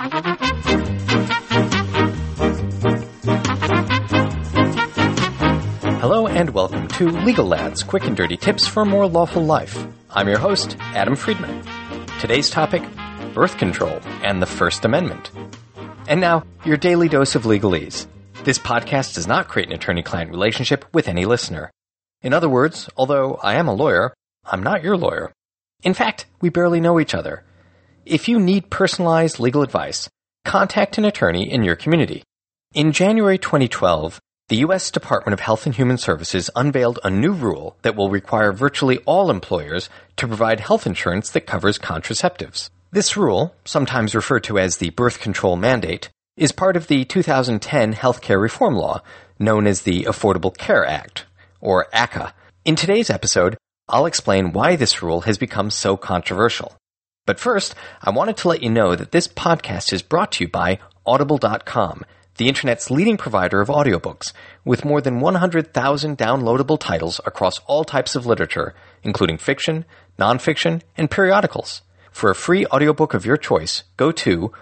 Hello and welcome to Legal Lads, quick and dirty tips for a more lawful life. I'm your host, Adam Friedman. Today's topic, birth control and the First Amendment. And now, your daily dose of legalese. This podcast does not create an attorney-client relationship with any listener. In other words, although I am a lawyer, I'm not your lawyer. In fact, we barely know each other. If you need personalized legal advice, contact an attorney in your community. In January 2012, the U.S. Department of Health and Human Services unveiled a new rule that will require virtually all employers to provide health insurance that covers contraceptives. This rule, sometimes referred to as the birth control mandate, is part of the 2010 healthcare reform law, known as the Affordable Care Act, or ACA. In today's episode, I'll explain why this rule has become so controversial. But first, I wanted to let you know that this podcast is brought to you by Audible.com, the internet's leading provider of audiobooks, with more than 100,000 downloadable titles across all types of literature, including fiction, nonfiction, and periodicals. For a free audiobook of your choice, go to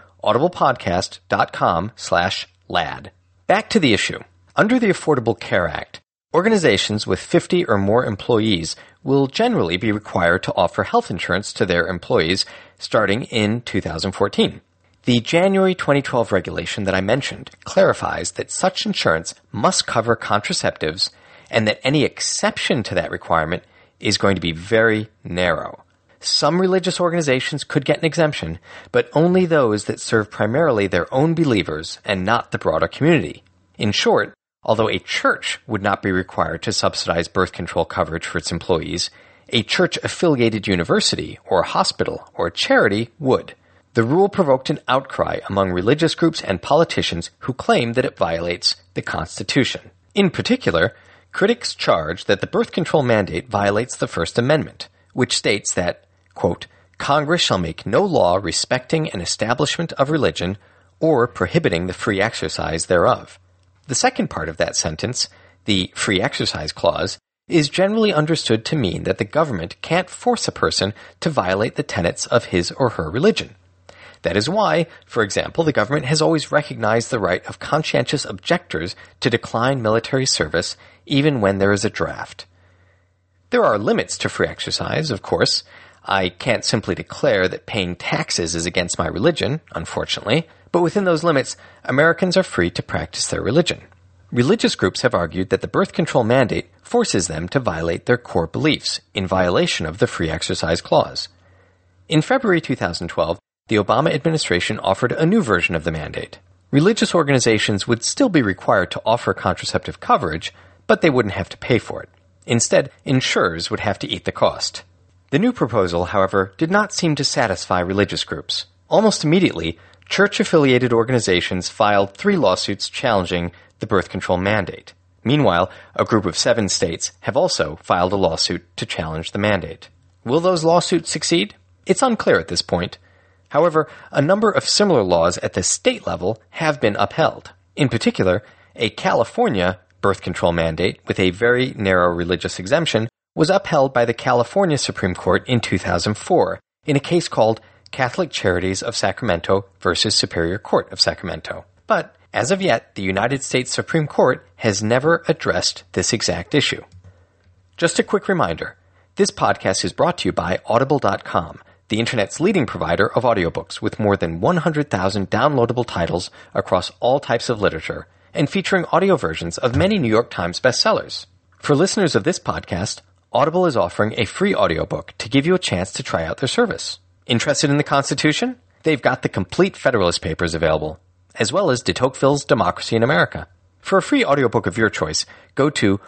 audiblepodcast.com/lad. Back to the issue. Under the Affordable Care Act, organizations with 50 or more employees will generally be required to offer health insurance to their employees starting in 2014. The January 2012 regulation that I mentioned clarifies that such insurance must cover contraceptives and that any exception to that requirement is going to be very narrow. Some religious organizations could get an exemption, but only those that serve primarily their own believers and not the broader community. In short, although a church would not be required to subsidize birth control coverage for its employees, a church-affiliated university or hospital or charity would. The rule provoked an outcry among religious groups and politicians who claim that it violates the Constitution. In particular, critics charge that the birth control mandate violates the First Amendment, which states that, quote, Congress shall make no law respecting an establishment of religion or prohibiting the free exercise thereof. The second part of that sentence, the Free Exercise Clause, is generally understood to mean that the government can't force a person to violate the tenets of his or her religion. That is why, for example, the government has always recognized the right of conscientious objectors to decline military service even when there is a draft. There are limits to free exercise, of course. I can't simply declare that paying taxes is against my religion, unfortunately, but within those limits, Americans are free to practice their religion. Religious groups have argued that the birth control mandate forces them to violate their core beliefs in violation of the Free Exercise Clause. In February 2012, the Obama administration offered a new version of the mandate. Religious organizations would still be required to offer contraceptive coverage, but they wouldn't have to pay for it. Instead, insurers would have to eat the cost. The new proposal, however, did not seem to satisfy religious groups. Almost immediately, church-affiliated organizations filed 3 lawsuits challenging the birth control mandate. Meanwhile, a group of 7 states have also filed a lawsuit to challenge the mandate. Will those lawsuits succeed? It's unclear at this point. However, a number of similar laws at the state level have been upheld. In particular, a California birth control mandate with a very narrow religious exemption was upheld by the California Supreme Court in 2004 in a case called Catholic Charities of Sacramento versus Superior Court of Sacramento. But, as of yet, the United States Supreme Court has never addressed this exact issue. Just a quick reminder, this podcast is brought to you by Audible.com, the internet's leading provider of audiobooks with more than 100,000 downloadable titles across all types of literature and featuring audio versions of many New York Times bestsellers. For listeners of this podcast, Audible is offering a free audiobook to give you a chance to try out their service. Interested in the Constitution? They've got the complete Federalist Papers available, as well as de Tocqueville's Democracy in America. For a free audiobook of your choice, go to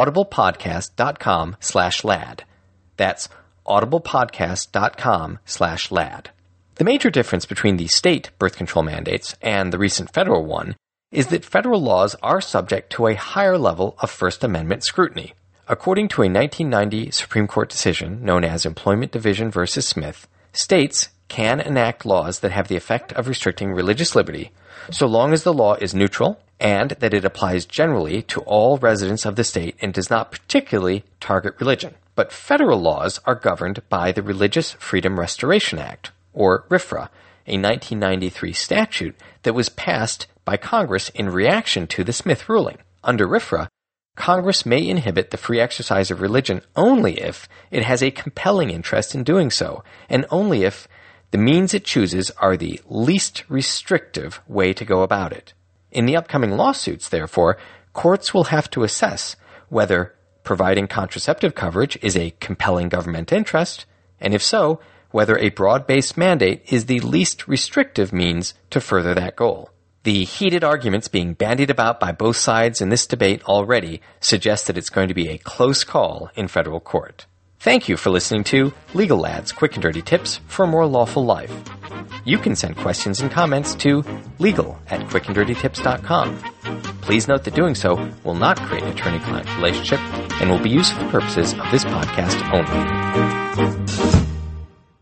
audiblepodcast.com/lad. That's audiblepodcast.com/lad. The major difference between the state birth control mandates and the recent federal one is that federal laws are subject to a higher level of First Amendment scrutiny. According to a 1990 Supreme Court decision known as Employment Division v. Smith, states can enact laws that have the effect of restricting religious liberty so long as the law is neutral and that it applies generally to all residents of the state and does not particularly target religion. But federal laws are governed by the Religious Freedom Restoration Act, or RFRA, a 1993 statute that was passed by Congress in reaction to the Smith ruling. Under RFRA, Congress may inhibit the free exercise of religion only if it has a compelling interest in doing so, and only if the means it chooses are the least restrictive way to go about it. In the upcoming lawsuits, therefore, courts will have to assess whether providing contraceptive coverage is a compelling government interest, and if so, whether a broad-based mandate is the least restrictive means to further that goal. The heated arguments being bandied about by both sides in this debate already suggest that it's going to be a close call in federal court. Thank you for listening to Legal Lad's Quick and Dirty Tips for a More Lawful Life. You can send questions and comments to legal@quickanddirtytips.com. Please note that doing so will not create an attorney-client relationship and will be used for the purposes of this podcast only.